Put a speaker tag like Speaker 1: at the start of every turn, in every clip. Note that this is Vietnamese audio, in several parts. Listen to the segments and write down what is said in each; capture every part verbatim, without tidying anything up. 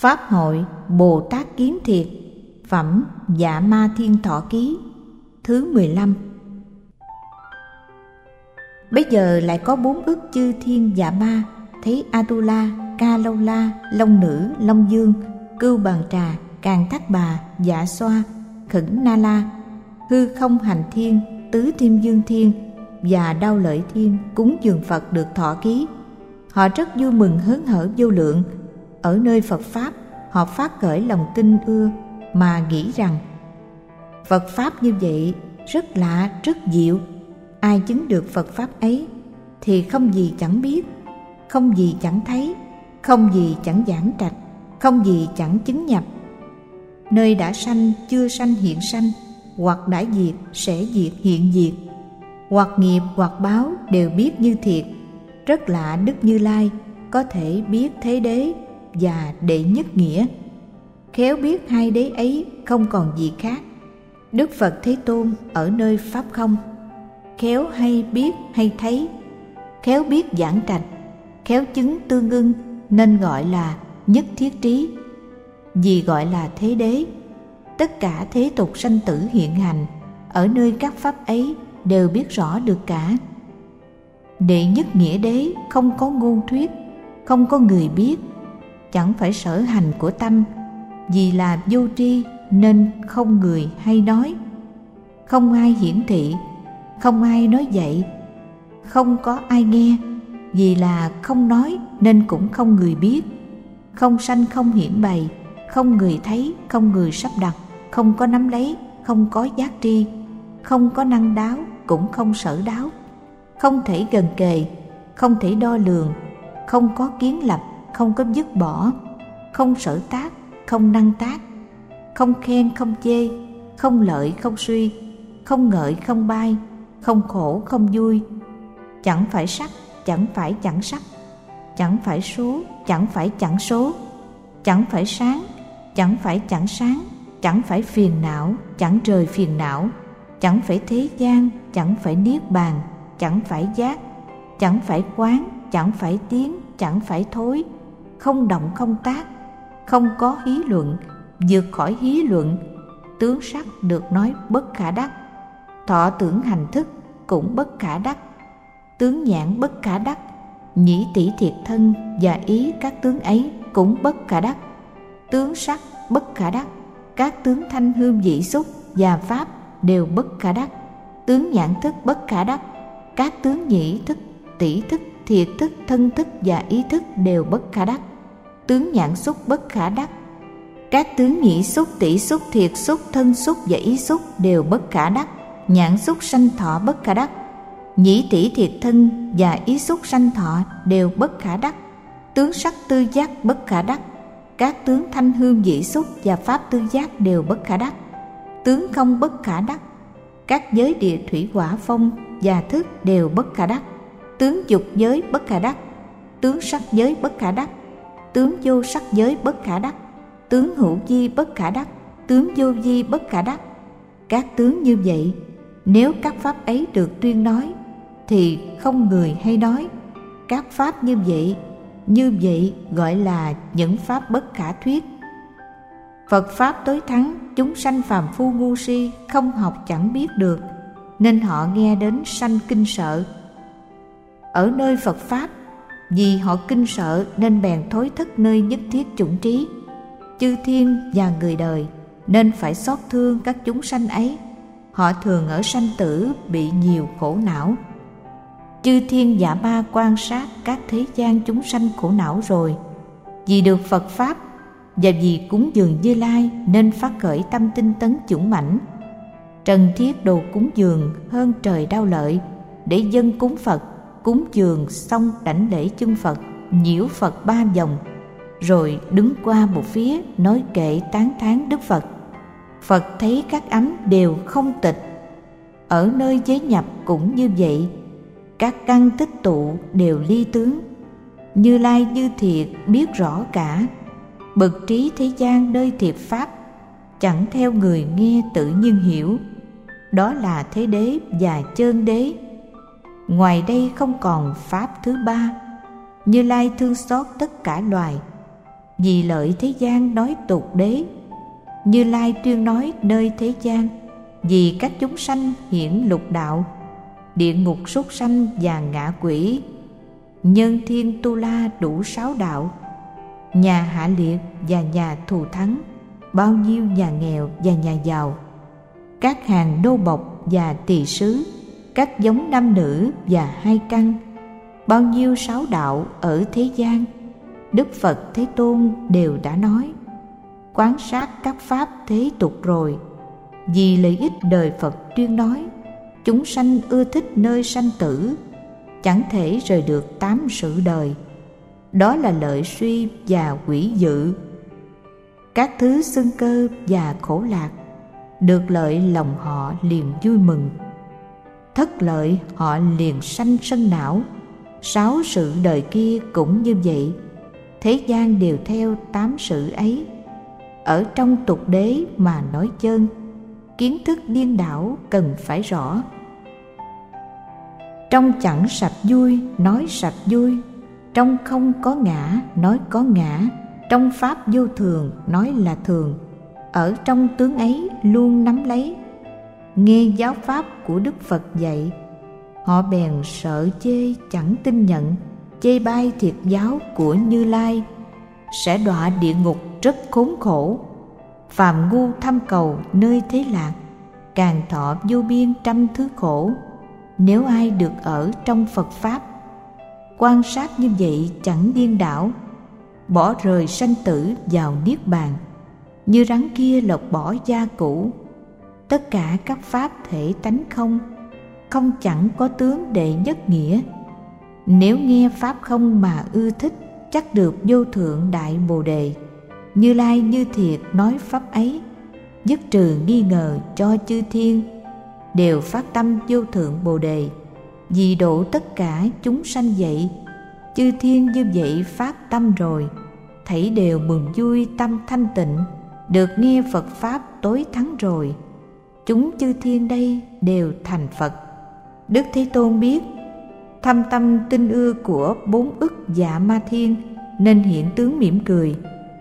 Speaker 1: Pháp hội Bồ Tát Kiến Thiệt, phẩm Dạ Ma Thiên Thọ Ký, thứ mười lăm. Bây giờ lại có bốn ức chư thiên dạ ma thấy Atula, Ca Lâu La, Long Nữ, Long Dương, Cưu Bàn Trà, Càn Thác Bà, Dạ Xoa, Khẩn Na La, Hư Không Hành Thiên, Tứ Thiên Dương Thiên và Đao Lợi Thiên cúng dường Phật được thọ ký. Họ rất vui mừng hớn hở vô lượng. Ở nơi Phật Pháp, họ phát khởi lòng tin ưa mà nghĩ rằng Phật Pháp như vậy rất lạ, rất diệu. Ai chứng được Phật Pháp ấy thì không gì chẳng biết, không gì chẳng thấy, không gì chẳng giảng trạch, không gì chẳng chứng nhập. Nơi đã sanh, chưa sanh hiện sanh, hoặc đã diệt, sẽ diệt hiện diệt, hoặc nghiệp hoặc báo đều biết như thiệt. Rất lạ Đức Như Lai có thể biết thế đế và đệ nhất nghĩa. Khéo biết hai đế ấy không còn gì khác. Đức Phật Thế Tôn ở nơi Pháp không, khéo hay biết hay thấy, khéo biết giảng trạch, khéo chứng tương ưng, nên gọi là nhất thiết trí. Vì gọi là thế đế, tất cả thế tục sanh tử hiện hành ở nơi các pháp ấy đều biết rõ được cả. Đệ nhất nghĩa đế không có ngôn thuyết, không có người biết, chẳng phải sở hành của tâm, vì là vô tri nên không người hay nói, không ai hiển thị, không ai nói dạy, không có ai nghe, vì là không nói nên cũng không người biết, không sanh không hiển bày, không người thấy, không người sắp đặt, không có nắm lấy, không có giác tri, không có năng đáo, cũng không sở đáo, không thể gần kề, không thể đo lường, không có kiến lập, không có dứt bỏ, không sở tác, không năng tác, không khen không chê, không lợi không suy, không ngợi không bai, không khổ không vui, chẳng phải sắc, chẳng phải chẳng sắc, chẳng phải số, chẳng phải chẳng số, chẳng phải sáng, chẳng phải chẳng sáng, chẳng phải phiền não, chẳng rời phiền não, chẳng phải thế gian, chẳng phải niết bàn, chẳng phải giác, chẳng phải quán, chẳng phải tiến, chẳng phải thối, không động không tác, không có hí luận, vượt khỏi hí luận, tướng sắc được nói bất khả đắc, thọ tưởng hành thức cũng bất khả đắc, tướng nhãn bất khả đắc, nhĩ tỷ thiệt thân và ý các tướng ấy cũng bất khả đắc, tướng sắc bất khả đắc, các tướng thanh hương vị xúc và pháp đều bất khả đắc, tướng nhãn thức bất khả đắc, các tướng nhĩ thức, tỷ thức, thiệt thức, thân thức và ý thức đều bất khả đắc, tướng nhãn xúc bất khả đắc, các tướng nhĩ xúc, tỷ xúc, thiệt xúc, thân xúc và ý xúc đều bất khả đắc, nhãn xúc sanh thọ bất khả đắc, nhĩ tỷ thiệt thân và ý xúc sanh thọ đều bất khả đắc, tướng sắc tư giác bất khả đắc, các tướng thanh hương vị xúc và pháp tư giác đều bất khả đắc, tướng không bất khả đắc, các giới địa thủy hỏa phong và thức đều bất khả đắc, tướng dục giới bất khả đắc, tướng sắc giới bất khả đắc, tướng vô sắc giới bất khả đắc, tướng hữu vi bất khả đắc, tướng vô vi bất khả đắc. Các tướng như vậy, nếu các pháp ấy được tuyên nói thì không người hay nói. Các pháp như vậy, như vậy gọi là những pháp bất khả thuyết. Phật Pháp tối thắng, chúng sanh phàm phu ngu si không học chẳng biết được, nên họ nghe đến sanh kinh sợ. Ở nơi Phật Pháp, vì họ kinh sợ nên bèn thối thất nơi nhất thiết chủng trí. Chư thiên và người đời nên phải xót thương các chúng sanh ấy. Họ thường ở sanh tử bị nhiều khổ não. Chư thiên dạ ma quan sát các thế gian chúng sanh khổ não rồi, vì được Phật Pháp và vì cúng dường Như Lai nên phát khởi tâm tinh tấn dũng mãnh. Trần thiết đồ cúng dường hơn trời Đao Lợi, để dân cúng Phật, cúng dường xong đảnh lễ chân Phật, nhiễu Phật ba vòng, rồi đứng qua một phía nói kệ tán thán Đức Phật. Phật thấy các ấm đều không tịch. Ở nơi giới nhập cũng như vậy, các căn tích tụ đều ly tướng. Như Lai như thiệt biết rõ cả, bậc trí thế gian nơi thiệt pháp, chẳng theo người nghe tự nhiên hiểu. Đó là thế đế và chơn đế. Ngoài đây không còn pháp thứ ba. Như Lai thương xót tất cả loài, vì lợi thế gian nói tục đế. Như Lai tuyên nói nơi thế gian, vì các chúng sanh hiển lục đạo, địa ngục súc sanh và ngạ quỷ, nhân thiên tu la đủ sáu đạo, nhà hạ liệt và nhà thù thắng, bao nhiêu nhà nghèo và nhà giàu, các hàng nô bộc và tỳ sứ, các giống nam nữ và hai căn, bao nhiêu sáu đạo ở thế gian, Đức Phật Thế Tôn đều đã nói. Quán sát các pháp thế tục rồi, vì lợi ích đời Phật tuyên nói. Chúng sanh ưa thích nơi sanh tử, chẳng thể rời được tám sự đời, đó là lợi suy và quỷ dự. Các thứ xưng cơ và khổ lạc, được lợi lòng họ liền vui mừng, thất lợi họ liền sanh sân não. Sáu sự đời kia cũng như vậy, thế gian đều theo tám sự ấy. Ở trong tục đế mà nói chơn, kiến thức điên đảo cần phải rõ. Trong chẳng sạch vui nói sạch vui, trong không có ngã nói có ngã, trong pháp vô thường nói là thường. Ở trong tướng ấy luôn nắm lấy, nghe giáo pháp của Đức Phật dạy. Họ bèn sợ chê chẳng tin nhận, chê bai thiệt giáo của Như Lai, sẽ đọa địa ngục rất khốn khổ. Phàm ngu thăm cầu nơi thế lạc, càng thọ vô biên trăm thứ khổ. Nếu ai được ở trong Phật Pháp, quan sát như vậy chẳng điên đảo, bỏ rời sanh tử vào niết bàn, như rắn kia lột bỏ da cũ. Tất cả các pháp thể tánh không, không chẳng có tướng đệ nhất nghĩa. Nếu nghe pháp không mà ưa thích, chắc được vô thượng đại bồ đề. Như Lai như thiệt nói pháp ấy, dứt trừ nghi ngờ cho chư thiên, đều phát tâm vô thượng bồ đề, vì độ tất cả chúng sanh vậy. Chư thiên như vậy phát tâm rồi, thảy đều mừng vui tâm thanh tịnh, được nghe Phật Pháp tối thắng rồi. Chúng chư thiên đây đều thành Phật. Đức Thế Tôn biết thâm tâm tinh ưa của bốn ức dạ ma thiên, nên hiện tướng mỉm cười.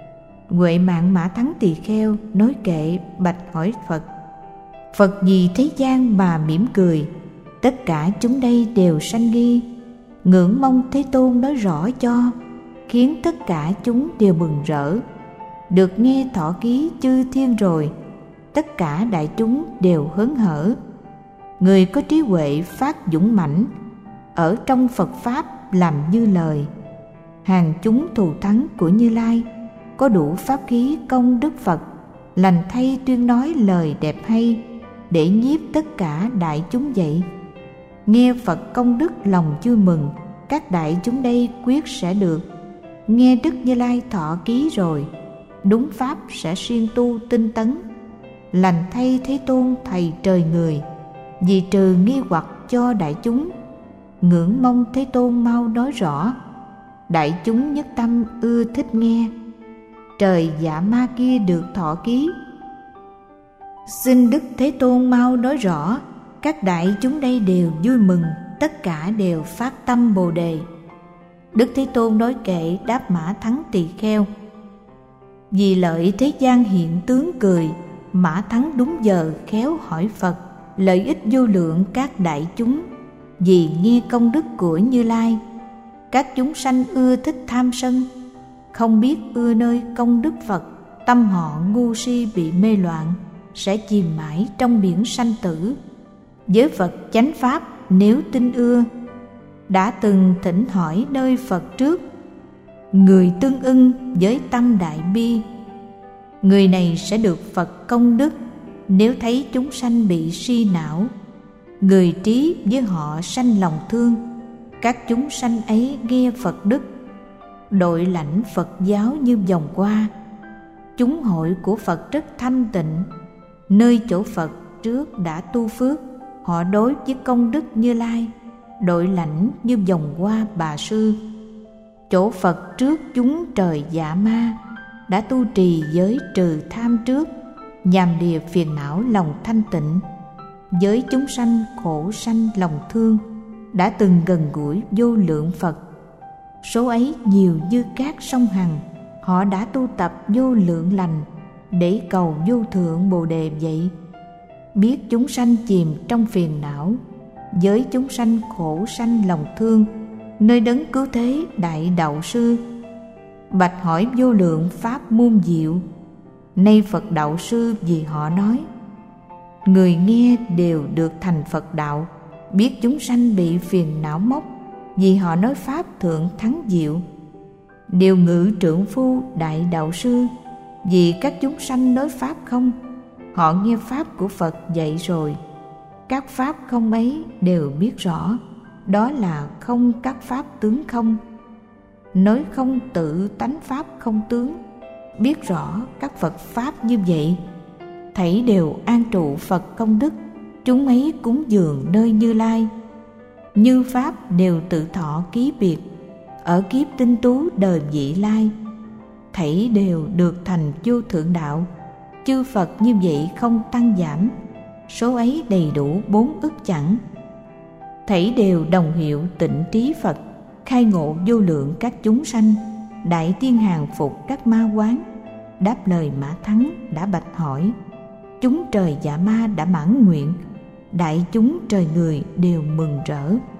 Speaker 1: Huệ Mạng Mã Thắng Tỳ Kheo nói kệ bạch hỏi Phật: Phật vì thế gian mà mỉm cười? Tất cả chúng đây đều sanh nghi, ngưỡng mong Thế Tôn nói rõ cho, khiến tất cả chúng đều mừng rỡ. Được nghe thọ ký chư thiên rồi, tất cả đại chúng đều hớn hở. Người có trí huệ phát dũng mãnh, ở trong Phật Pháp làm như lời. Hàng chúng thù thắng của Như Lai, có đủ pháp khí công Đức Phật, lành thay tuyên nói lời đẹp hay, để nhiếp tất cả đại chúng vậy. Nghe Phật công đức lòng vui mừng, các đại chúng đây quyết sẽ được. Nghe Đức Như Lai thọ ký rồi, đúng pháp sẽ siêng tu tinh tấn. Lành thay Thế Tôn thầy trời người, vì trừ nghi hoặc cho đại chúng, ngưỡng mong Thế Tôn mau nói rõ. Đại chúng nhất tâm ưa thích nghe, trời dạ ma kia được thọ ký. Xin Đức Thế Tôn mau nói rõ, các đại chúng đây đều vui mừng, tất cả đều phát tâm bồ đề. Đức Thế Tôn nói kệ đáp Mã Thắng Tỳ Kheo: Vì lợi thế gian hiện tướng cười, Mã Thắng đúng giờ khéo hỏi Phật, lợi ích vô lượng các đại chúng. Vì nghe công đức của Như Lai, các chúng sanh ưa thích tham sân, không biết ưa nơi công đức Phật, tâm họ ngu si bị mê loạn, sẽ chìm mãi trong biển sanh tử. Với Phật chánh pháp nếu tin ưa, đã từng thỉnh hỏi nơi Phật trước, người tương ưng với tâm đại bi, người này sẽ được Phật công đức. Nếu thấy chúng sanh bị si não, người trí với họ sanh lòng thương, các chúng sanh ấy nghe Phật đức, đội lãnh Phật giáo như vòng qua. Chúng hội của Phật rất thanh tịnh, nơi chỗ Phật trước đã tu phước, họ đối với công đức Như Lai, đội lãnh như vòng qua Bà Sư. Chỗ Phật trước chúng trời dạ ma, đã tu trì giới trừ tham trước, nhàm lìa phiền não lòng thanh tịnh. Với chúng sanh khổ sanh lòng thương, đã từng gần gũi vô lượng Phật. Số ấy nhiều như cát sông Hằng, họ đã tu tập vô lượng lành để cầu vô thượng Bồ Đề vậy. Biết chúng sanh chìm trong phiền não, với chúng sanh khổ sanh lòng thương, nơi đấng cứu thế đại đạo sư. Bạch hỏi vô lượng pháp môn diệu, nay Phật đạo sư vì họ nói. Người nghe đều được thành Phật đạo, biết chúng sanh bị phiền não móc, vì họ nói pháp thượng thắng diệu. Điều ngự trượng phu đại đạo sư, vì các chúng sanh nói pháp không, họ nghe pháp của Phật dạy rồi. Các pháp không ấy đều biết rõ, đó là không các pháp tướng không. Nói không tự tánh pháp không tướng, biết rõ các Phật pháp như vậy. Thảy đều an trụ Phật công đức, chúng ấy cúng dường nơi Như Lai. Như pháp đều tự thọ ký biệt, ở kiếp tinh tú đời vị lai. Thảy đều được thành vô thượng đạo, chư Phật như vậy không tăng giảm, số ấy đầy đủ bốn ức chẳng. Thảy đều đồng hiệu tịnh trí Phật, khai ngộ vô lượng các chúng sanh. Đại tiên hàng phục các ma quán, đáp lời Mã Thắng đã bạch hỏi. Chúng trời dạ ma đã mãn nguyện, đại chúng trời người đều mừng rỡ.